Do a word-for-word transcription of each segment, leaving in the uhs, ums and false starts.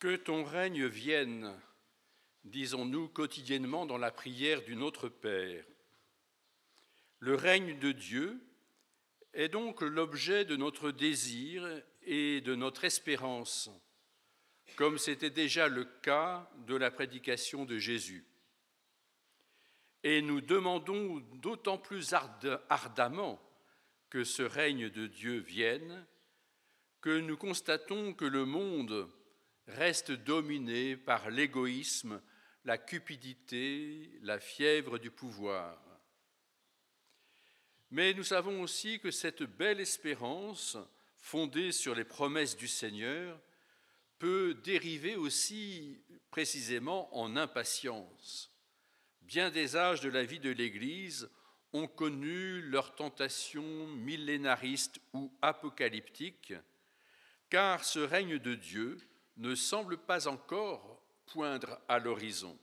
Que ton règne vienne, disons-nous quotidiennement dans la prière du Notre Père. Le règne de Dieu est donc l'objet de notre désir et de notre espérance, comme c'était déjà le cas de la prédication de Jésus. Et nous demandons d'autant plus ardemment que ce règne de Dieu vienne, que nous constatons que le monde reste dominé par l'égoïsme, la cupidité, la fièvre du pouvoir. Mais nous savons aussi que cette belle espérance, fondée sur les promesses du Seigneur, peut dériver aussi précisément en impatience. Bien des âges de la vie de l'Église ont connu leurs tentations millénaristes ou apocalyptiques, car ce règne de Dieu ne semble pas encore poindre à l'horizon.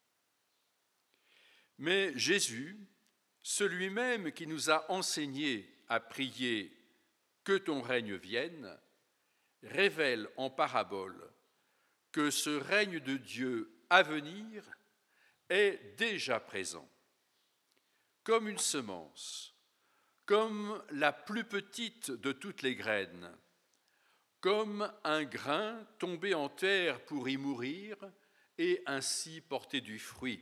Mais Jésus, celui même qui nous a enseigné à prier « Que ton règne vienne », révèle en parabole que ce règne de Dieu à venir est déjà présent, comme une semence, comme la plus petite de toutes les graines, comme un grain tombé en terre pour y mourir et ainsi porter du fruit.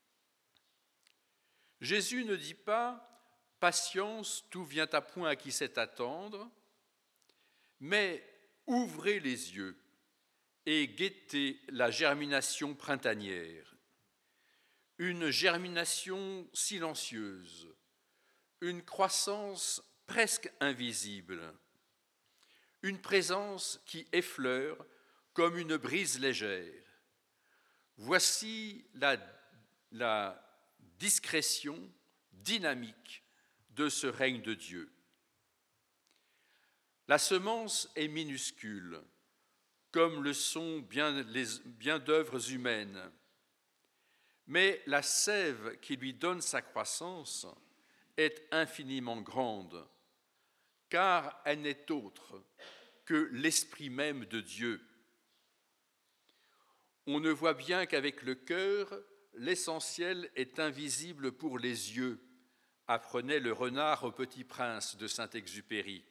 Jésus ne dit pas « Patience, tout vient à point à qui sait attendre », mais « Ouvrez les yeux et guettez la germination printanière ». Une germination silencieuse, une croissance presque invisible, une présence qui effleure comme une brise légère. Voici la, la discrétion dynamique de ce règne de Dieu. La semence est minuscule, comme le sont bien, les, bien d'œuvres humaines, mais la sève qui lui donne sa croissance est infiniment grande, car elle n'est autre que l'Esprit même de Dieu. On ne voit bien qu'avec le cœur, l'essentiel est invisible pour les yeux, apprenait le renard au Petit Prince de Saint-Exupéry.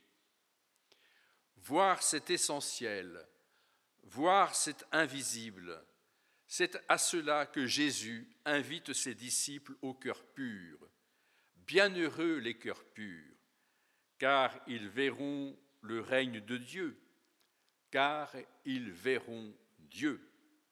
Voir cet essentiel, voir cet invisible, c'est à cela que Jésus invite ses disciples au cœur pur. Bienheureux les cœurs purs, car ils verront le règne de Dieu, car ils verront Dieu.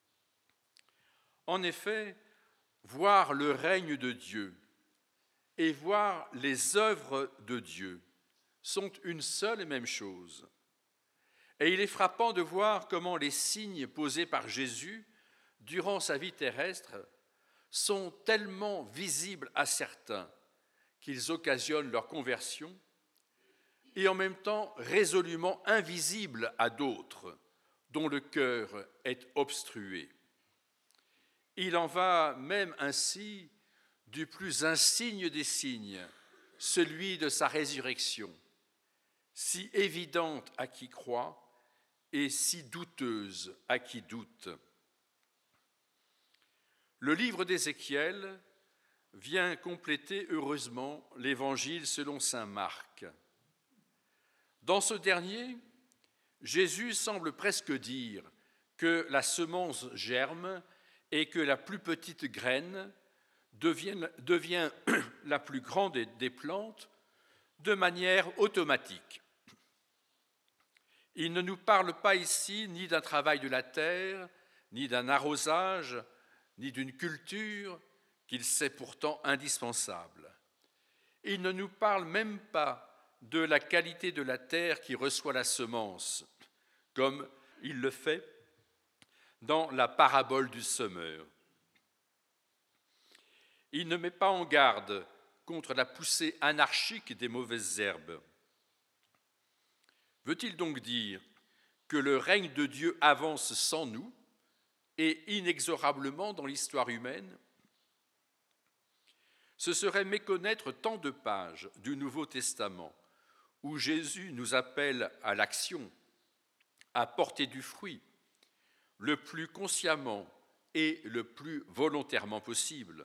En effet, voir le règne de Dieu et voir les œuvres de Dieu sont une seule et même chose. Et il est frappant de voir comment les signes posés par Jésus durant sa vie terrestre sont tellement visibles à certains qu'ils occasionnent leur conversion et en même temps résolument invisibles à d'autres dont le cœur est obstrué. Il en va même ainsi du plus insigne des signes, celui de sa résurrection, si évidente à qui croit et si douteuse à qui doute. Le livre d'Ézéchiel vient compléter heureusement l'évangile selon saint Marc. Dans ce dernier, Jésus semble presque dire que la semence germe et que la plus petite graine devient, devient la plus grande des plantes de manière automatique. Il ne nous parle pas ici ni d'un travail de la terre, ni d'un arrosage, ni d'une culture qu'il sait pourtant indispensable. Il ne nous parle même pas de la qualité de la terre qui reçoit la semence, comme il le fait dans la parabole du semeur. Il ne met pas en garde contre la poussée anarchique des mauvaises herbes. Veut-il donc dire que le règne de Dieu avance sans nous et inexorablement dans l'histoire humaine? Ce serait méconnaître tant de pages du Nouveau Testament où Jésus nous appelle à l'action, à porter du fruit, le plus consciemment et le plus volontairement possible.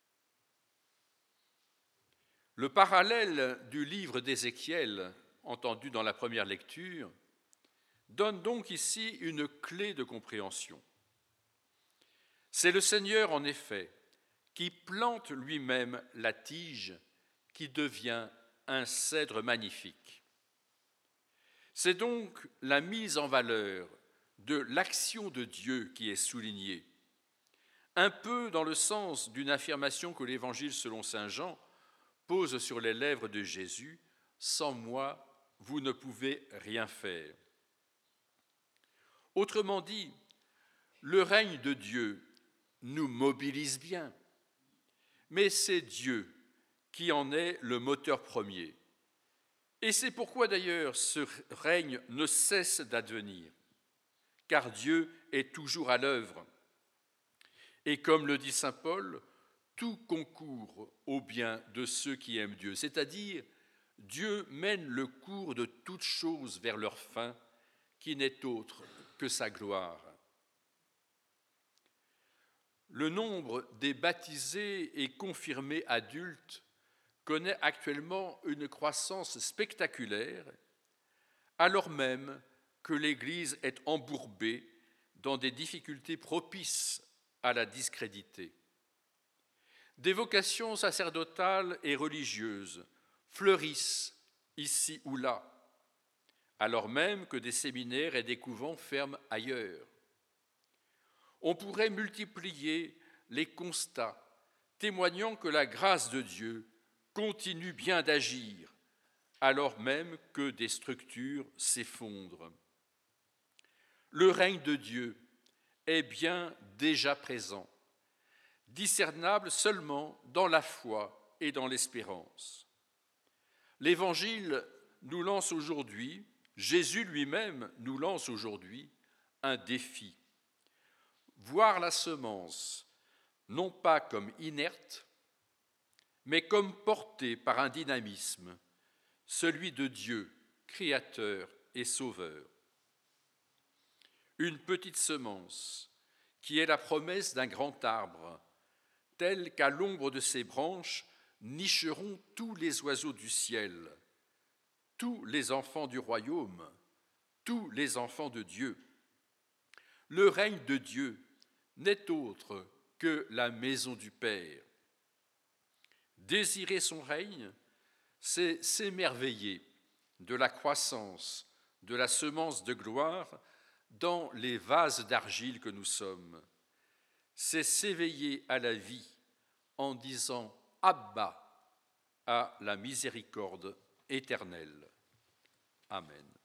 Le parallèle du livre d'Ézéchiel, entendu dans la première lecture, donne donc ici une clé de compréhension. C'est le Seigneur, en effet, qui plante lui-même la tige qui devient un cèdre magnifique. C'est donc la mise en valeur de l'action de Dieu qui est soulignée, un peu dans le sens d'une affirmation que l'Évangile selon saint Jean pose sur les lèvres de Jésus, « Sans moi, vous ne pouvez rien faire ». Autrement dit, le règne de Dieu nous mobilise bien, mais c'est Dieu qui en est le moteur premier. Et c'est pourquoi d'ailleurs ce règne ne cesse d'advenir, car Dieu est toujours à l'œuvre. Et comme le dit saint Paul, tout concourt au bien de ceux qui aiment Dieu, c'est-à-dire Dieu mène le cours de toutes choses vers leur fin, qui n'est autre que sa gloire. Le nombre des baptisés et confirmés adultes connaît actuellement une croissance spectaculaire, alors même que l'Église est embourbée dans des difficultés propices à la discréditer. Des vocations sacerdotales et religieuses fleurissent ici ou là, alors même que des séminaires et des couvents ferment ailleurs. On pourrait multiplier les constats témoignant que la grâce de Dieu continue bien d'agir, alors même que des structures s'effondrent. Le règne de Dieu est bien déjà présent, discernable seulement dans la foi et dans l'espérance. L'Évangile nous lance aujourd'hui, Jésus lui-même nous lance aujourd'hui un défi. Voir la semence non pas comme inerte, mais comme portée par un dynamisme, celui de Dieu, créateur et sauveur. Une petite semence qui est la promesse d'un grand arbre, tel qu'à l'ombre de ses branches nicheront tous les oiseaux du ciel, tous les enfants du royaume, tous les enfants de Dieu. Le règne de Dieu n'est autre que la maison du Père. Désirer son règne, c'est s'émerveiller de la croissance, de la semence de gloire dans les vases d'argile que nous sommes. C'est s'éveiller à la vie en disant « Abba » à la miséricorde éternelle. Amen.